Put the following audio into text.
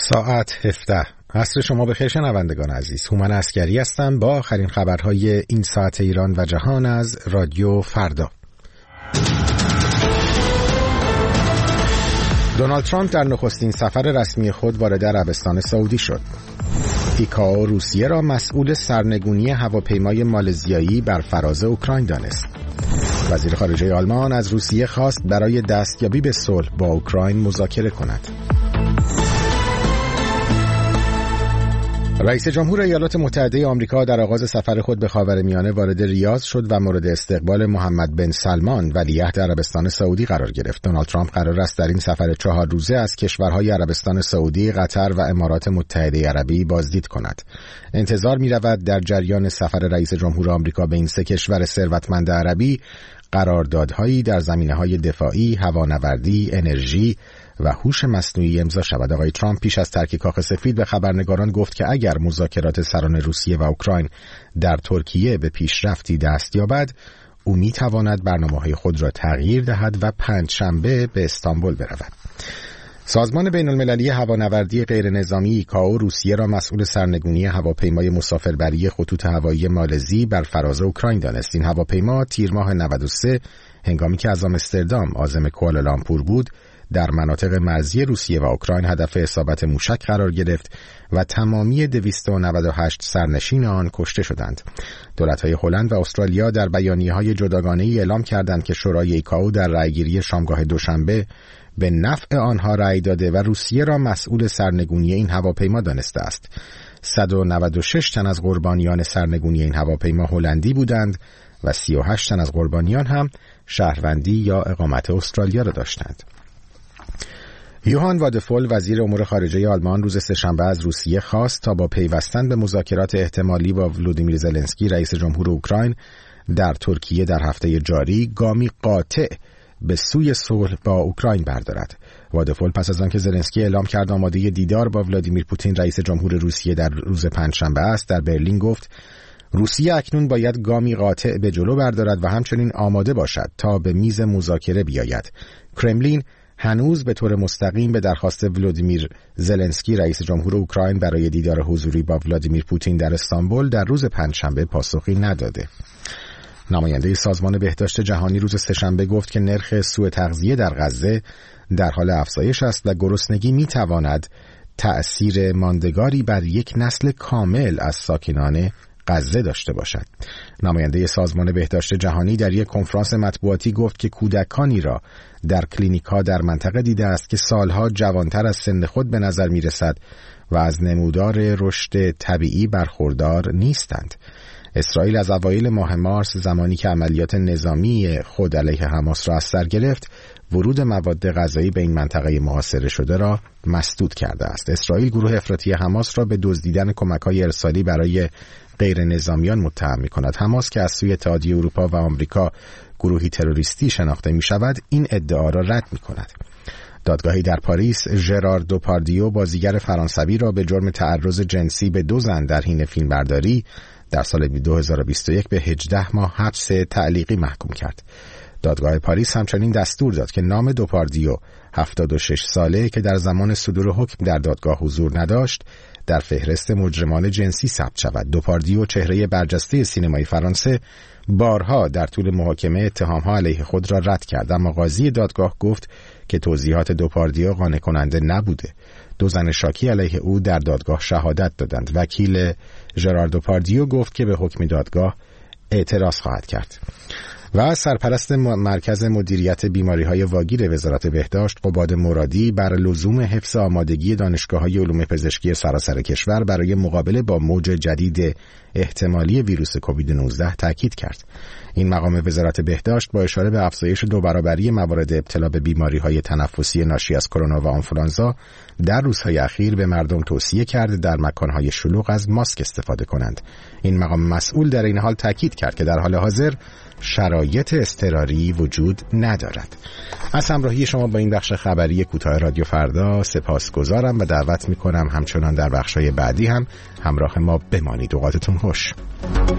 ساعت 17. عصر شما بخیر شنوندگان عزیز. هومن عسکری هستم با آخرین خبرهای این ساعت ایران و جهان از رادیو فردا. دونالد ترامپ در نخستین سفر رسمی خود وارد عربستان سعودی شد. ایکائو روسیه را مسئول سرنگونی هواپیمای مالزیایی بر فراز اوکراین دانست. وزیر خارجه آلمان از روسیه خواست برای دستیابی به صلح با اوکراین مذاکره کند. رئیس جمهور ایالات متحده آمریکا در آغاز سفر خود به خاورمیانه وارد ریاض شد و مورد استقبال محمد بن سلمان ولیعهد عربستان سعودی قرار گرفت. دونالد ترامپ قرار است در این سفر 4 روزه از کشورهای عربستان سعودی، قطر و امارات متحده عربی بازدید کند. انتظار می‌رود در جریان سفر رئیس جمهور آمریکا به این سه کشور ثروتمند عربی قراردادهایی در زمینه‌های دفاعی، هوانوردی، انرژی و هوش مصنوعی امضا شود. آقای ترامپ پیش از ترک کاخ سفید به خبرنگاران گفت که اگر مذاکرات سران روسیه و اوکراین در ترکیه به پیشرفتی دست یابد، او می‌تواند برنامه‌های خود را تغییر دهد و پنجشنبه به استانبول برود. سازمان بین‌المللی هوانوردی غیرنظامی ایکائو روسیه را مسئول سرنگونی هواپیمای مسافربری خطوط هوایی مالزی بر فراز اوکراین دانست. این هواپیما تیر ماه 93 هنگامی که از آمستردام عازم کوالالامپور بود، در مناطق مرزی روسیه و اوکراین هدف اصابت موشک قرار گرفت و تمامی 298 سرنشین آن کشته شدند. دولت‌های هلند و استرالیا در بیانیه‌های جداگانه‌ای اعلام کردند که شورای ایکائو در رأیگیری شامگاه دوشنبه به نفع آنها رأی داده و روسیه را مسئول سرنگونی این هواپیما دانسته است. 196 تن از قربانیان سرنگونی این هواپیما هلندی بودند و 38 تن از قربانیان هم شهروندی یا اقامت استرالیا را داشتند. یوهان وادفول وزیر امور خارجه آلمان روز سه‌شنبه از روسیه خواست تا با پیوستن به مذاکرات احتمالی با ولودیمیر زلنسکی رئیس جمهور اوکراین در ترکیه در هفته جاری گامی قاطع به سوی صلح با اوکراین بردارد. وادفول پس از آنکه زلنسکی اعلام کرد آماده دیدار با ولادیمیر پوتین رئیس جمهور روسیه در روز پنجشنبه است، در برلین گفت روسیه اکنون باید گامی قاطع به جلو بردارد و همچنین آماده باشد تا به میز مذاکره بیاید. کرملین هنوز به طور مستقیم به درخواست ولودیمیر زلنسکی رئیس جمهور اوکراین برای دیدار حضوری با ولادیمیر پوتین در استانبول در روز پنجشنبه پاسخی نداده. نماینده سازمان بهداشت جهانی روز سه‌شنبه گفت که نرخ سوء تغذیه در غزه در حال افزایش است و گرسنگی می‌تواند تأثیر ماندگاری بر یک نسل کامل از ساکنان غزه داشته باشد. نماینده سازمان بهداشت جهانی در یک کنفرانس مطبوعاتی گفت که کودکانی را در کلینیک‌ها در منطقه دیده است که سالها جوانتر از سن خود به نظر می‌رسد و از نمودار رشد طبیعی برخوردار نیستند. اسرائیل از اوایل ماه مارس زمانی که عملیات نظامی خود علیه حماس را از سر گرفت، ورود مواد غذایی به این منطقه محاصره شده را مسدود کرده است. اسرائیل گروه افراطی حماس را به دزدیدن کمک‌های ارسالی برای غیر نظامیان متهم می‌کند. حماس که از سوی اتحادیه اروپا و آمریکا گروهی تروریستی شناخته می‌شود، این ادعا را رد می‌کند. دادگاهی در پاریس ژرار دوپاردیو بازیگر فرانسوی را به جرم تعرض جنسی به 2 زن در حین فیلمبرداری در سال 2021 به 18 ماه حبس تعلیقی محکوم کرد. دادگاه پاریس همچنین دستور داد که نام دوپاردیو 76 ساله که در زمان صدور حکم در دادگاه حضور نداشت در فهرست مجرمان جنسی ثبت شود. دوپاردیو چهره برجسته سینمای فرانسه بارها در طول محاکمه اتهام‌ها علیه خود را رد کرد، اما قاضی دادگاه گفت که توضیحات دوپاردیو قانع کننده نبوده. 2 زن شاکی علیه او در دادگاه شهادت دادند. وکیل ژرار دوپاردیو گفت که به حکم دادگاه اعتراض خواهد کرد. و سرپرست مرکز مدیریت بیماری‌های واگیر وزارت بهداشت قباد مرادی بر لزوم حفظ آمادگی دانشگاه‌های علوم پزشکی سراسر کشور برای مقابله با موج جدید احتمالی ویروس کووید 19 تاکید کرد. این مقام وزارت بهداشت با اشاره به افزایش 2 برابری موارد ابتلا به بیماری‌های تنفسی ناشی از کرونا و آنفولانزا در روزهای اخیر به مردم توصیه کرد در مکان‌های شلوغ از ماسک استفاده کنند. این مقام مسئول در این حال تاکید کرد که در حال حاضر شرایط اضطراری وجود ندارد. از همراهی شما با این بخش خبری کوتاه رادیو فردا سپاسگزارم و دعوت می‌کنم همچنان در بخش‌های بعدی هم همراه ما بمانید. اوقاتتون خوش.